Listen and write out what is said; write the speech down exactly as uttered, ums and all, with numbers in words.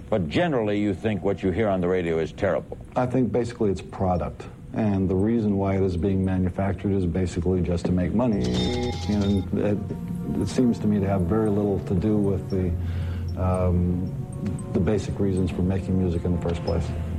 But generally, you think what you hear on the radio is terrible. I think basically it's product. And the reason why it is being manufactured is basically just to make money. And it, it seems to me to have very little to do with the, um, the basic reasons for making music in the first place.